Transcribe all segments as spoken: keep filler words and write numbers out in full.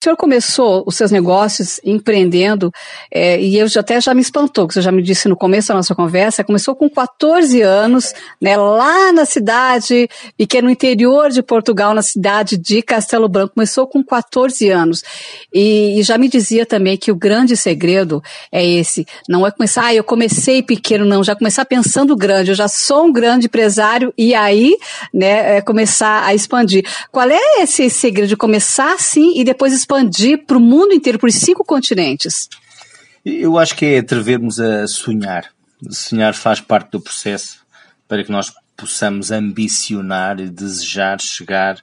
O senhor começou os seus negócios empreendendo, é, e eu já, até já me espantou, que você já me disse no começo da nossa conversa, começou com quatorze anos, né, lá na cidade, e que é no interior de Portugal, na cidade de Castelo Branco, começou com quatorze anos. E, e já me dizia também que o grande segredo é esse, não é começar, ah, eu comecei pequeno, não, já começar pensando grande, eu já sou um grande empresário, e aí, né, é começar a expandir. Qual é esse segredo de começar assim e depois expandir? expandir para o mundo inteiro, para os cinco continentes? Eu acho que é atrevermos a sonhar. Sonhar faz parte do processo para que nós possamos ambicionar e desejar chegar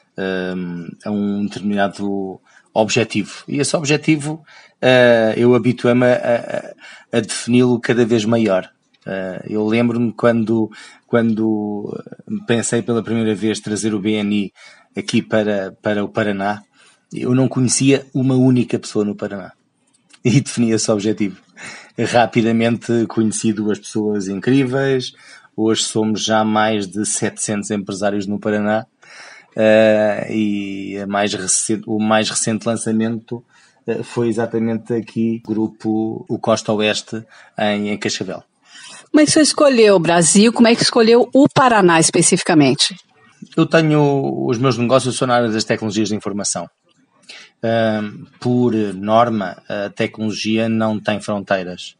um, a um determinado objetivo. E esse objetivo uh, eu habituei-me a, a, a defini-lo cada vez maior. Uh, eu lembro-me quando, quando pensei pela primeira vez trazer o B N I aqui para, para o Paraná. Eu não conhecia uma única pessoa no Paraná e defini esse objetivo. Rapidamente conheci duas pessoas incríveis, hoje somos já mais de setecentos empresários no Paraná uh, e a mais recente, o mais recente lançamento uh, foi exatamente aqui, o grupo o Costa Oeste em, em Cascavel. Como é que você escolheu o Brasil? Como é que escolheu o Paraná especificamente? Eu tenho, os meus negócios são na área das tecnologias de informação. Uh, por norma, a tecnologia não tem fronteiras,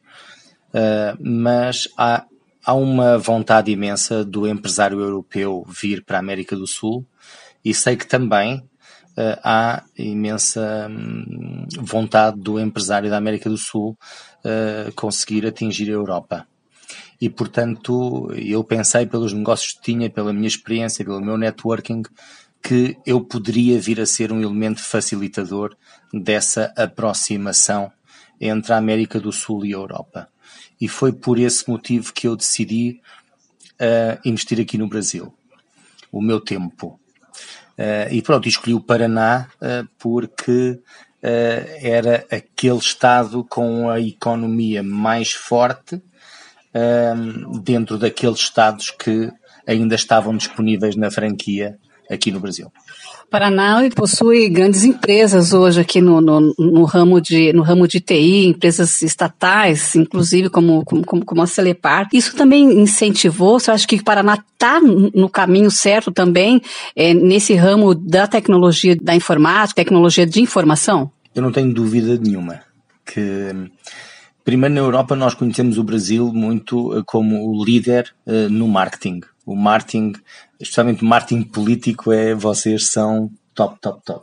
uh, mas há, há uma vontade imensa do empresário europeu vir para a América do Sul e sei que também uh, há imensa um, vontade do empresário da América do Sul uh, conseguir atingir a Europa. E, portanto, eu pensei pelos negócios que tinha, pela minha experiência, pelo meu networking, que eu poderia vir a ser um elemento facilitador dessa aproximação entre a América do Sul e a Europa. E foi por esse motivo que eu decidi uh, investir aqui no Brasil, o meu tempo. Uh, e pronto, escolhi o Paraná uh, porque uh, era aquele estado com a economia mais forte uh, dentro daqueles estados que ainda estavam disponíveis na franquia aqui no Brasil. O Paraná possui grandes empresas hoje aqui no, no, no, ramo, de, no ramo de T I, empresas estatais, inclusive como, como, como a Celepar. Isso também incentivou? Você acha que o Paraná está no caminho certo também, é, nesse ramo da tecnologia da informática, tecnologia de informação? Eu não tenho dúvida nenhuma que, primeiro, na Europa nós conhecemos o Brasil muito como o líder uh, no marketing. O marketing, especialmente o marketing político, é vocês são top, top, top.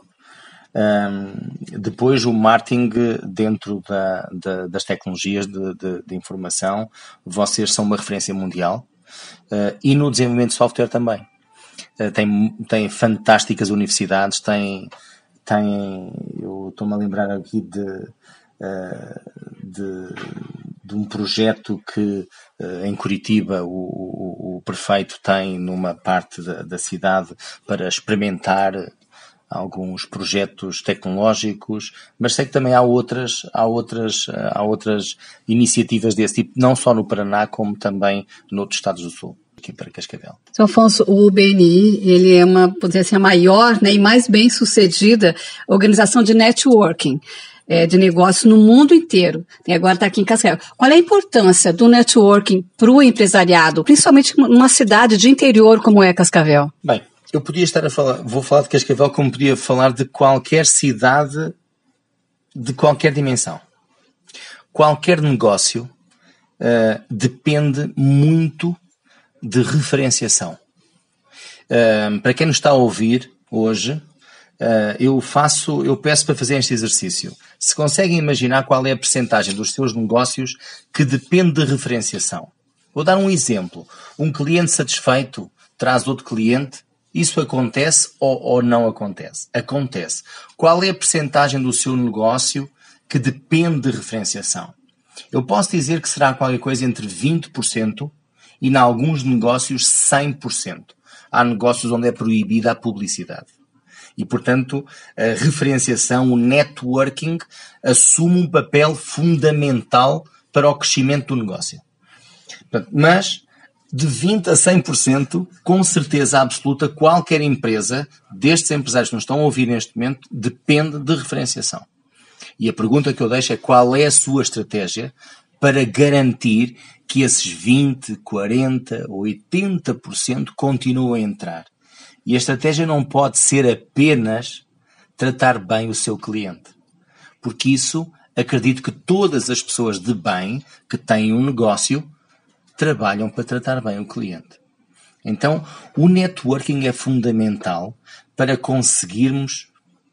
Um, depois o marketing dentro da, da, das tecnologias de, de, de informação, vocês são uma referência mundial. Uh, e no desenvolvimento de software também. Uh, tem, tem fantásticas universidades, tem, tem eu estou-me a lembrar aqui de, uh, de de um projeto que em Curitiba o, o, o prefeito tem numa parte da, da cidade para experimentar alguns projetos tecnológicos, mas sei que também há outras, há outras, há outras iniciativas desse tipo, não só no Paraná, como também noutros estados do Sul, aqui para Cascavel. São Afonso, o B N I, ele é uma, poderia ser a maior, né, e mais bem sucedida organização de networking. É, de negócio no mundo inteiro. E agora está aqui em Cascavel. Qual é a importância do networking para o empresariado, principalmente numa cidade de interior como é Cascavel? Bem, eu podia estar a falar, vou falar de Cascavel como podia falar de qualquer cidade de qualquer dimensão. Qualquer negócio uh, depende muito de referenciação. Uh, para quem nos está a ouvir hoje, Uh, eu faço, eu peço para fazer este exercício. Se conseguem imaginar qual é a percentagem dos seus negócios que depende de referenciação. Vou dar um exemplo. Um cliente satisfeito traz outro cliente. Isso acontece ou, ou não acontece? Acontece. Qual é a percentagem do seu negócio que depende de referenciação? Eu posso dizer que será qualquer coisa entre vinte por cento e, em alguns negócios, cem por cento. Há negócios onde é proibida a publicidade. E, portanto, a referenciação, o networking, assume um papel fundamental para o crescimento do negócio. Portanto, mas de vinte a cem por cento, com certeza absoluta, qualquer empresa, destes empresários que nos estão a ouvir neste momento, depende de referenciação. E a pergunta que eu deixo é qual é a sua estratégia para garantir que esses vinte, quarenta, oitenta por cento continuam a entrar. E a estratégia não pode ser apenas tratar bem o seu cliente. Porque isso, acredito que todas as pessoas de bem que têm um negócio trabalham para tratar bem o cliente. Então, o networking é fundamental para conseguirmos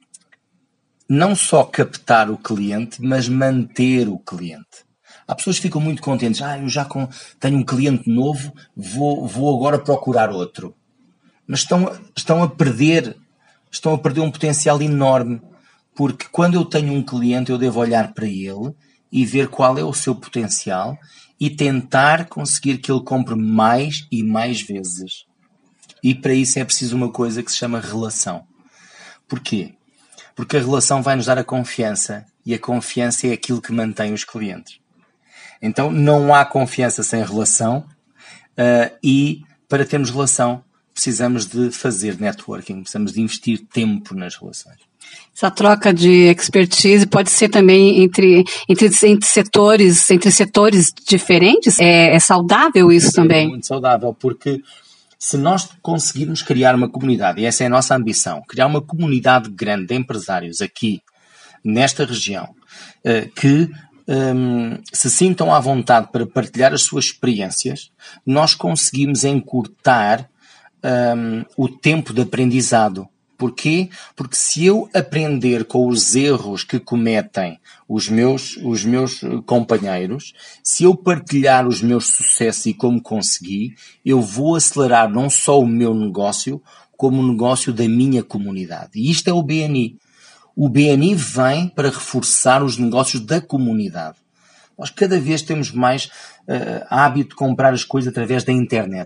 não só captar o cliente, mas manter o cliente. Há pessoas que ficam muito contentes. Ah, eu já com, tenho um cliente novo, vou, vou agora procurar outro. Mas estão, estão a perder, estão a perder um potencial enorme. Porque quando eu tenho um cliente, eu devo olhar para ele e ver qual é o seu potencial e tentar conseguir que ele compre mais e mais vezes. E para isso é preciso uma coisa que se chama relação. Porquê? Porque a relação vai nos dar a confiança e a confiança é aquilo que mantém os clientes. Então não há confiança sem relação uh, e para termos relação precisamos de fazer networking, precisamos de investir tempo nas relações. Essa troca de expertise pode ser também entre, entre, entre setores, entre setores diferentes? É, é saudável isso também? É muito saudável, porque se nós conseguirmos criar uma comunidade, e essa é a nossa ambição, criar uma comunidade grande de empresários aqui, nesta região, que um, se sintam à vontade para partilhar as suas experiências, nós conseguimos encurtar um, o tempo de aprendizado. Porquê? Porque se eu aprender com os erros que cometem os meus, os meus companheiros, se eu partilhar os meus sucessos e como consegui, eu vou acelerar não só o meu negócio, como o negócio da minha comunidade. E isto é o B N I. O B N I vem para reforçar os negócios da comunidade. Nós cada vez temos mais uh, hábito de comprar as coisas através da internet.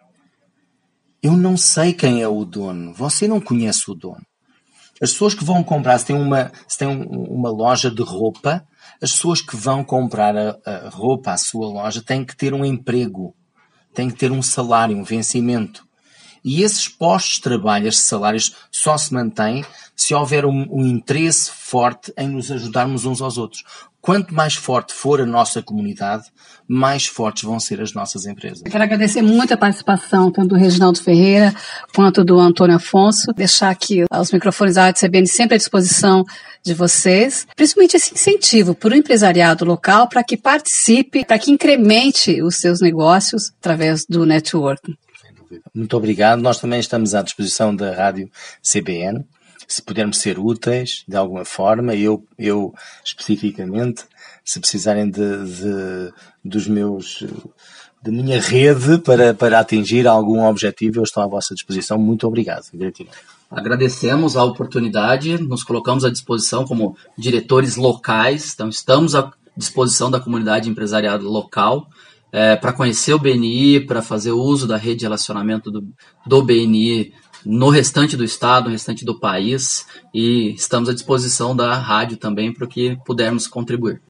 Eu não sei quem é o dono. Você não conhece o dono. As pessoas que vão comprar, se tem uma, se tem uma loja de roupa, as pessoas que vão comprar a, a roupa à sua loja têm que ter um emprego, têm que ter um salário, um vencimento. E esses postos de trabalho, esses salários, só se mantêm se houver um, um interesse forte em nos ajudarmos uns aos outros. Quanto mais forte for a nossa comunidade, mais fortes vão ser as nossas empresas. Eu quero agradecer muito a participação tanto do Reginaldo Ferreira quanto do Antônio Afonso. Deixar aqui os microfones da Rádio C B N sempre à disposição de vocês. Principalmente esse incentivo para o empresariado local para que participe, para que incremente os seus negócios através do networking. Muito obrigado. Nós também estamos à disposição da Rádio C B N. Se pudermos ser úteis de alguma forma, eu, eu especificamente, se precisarem de, de, dos meus, da minha rede para, para atingir algum objetivo, eu estou à vossa disposição. Muito obrigado. Agradecemos a oportunidade, nos colocamos à disposição como diretores locais, então estamos à disposição da comunidade empresarial local é, para conhecer o B N I, para fazer uso da rede de relacionamento do, do B N I no restante do estado, no restante do país, e estamos à disposição da rádio também para que pudermos contribuir.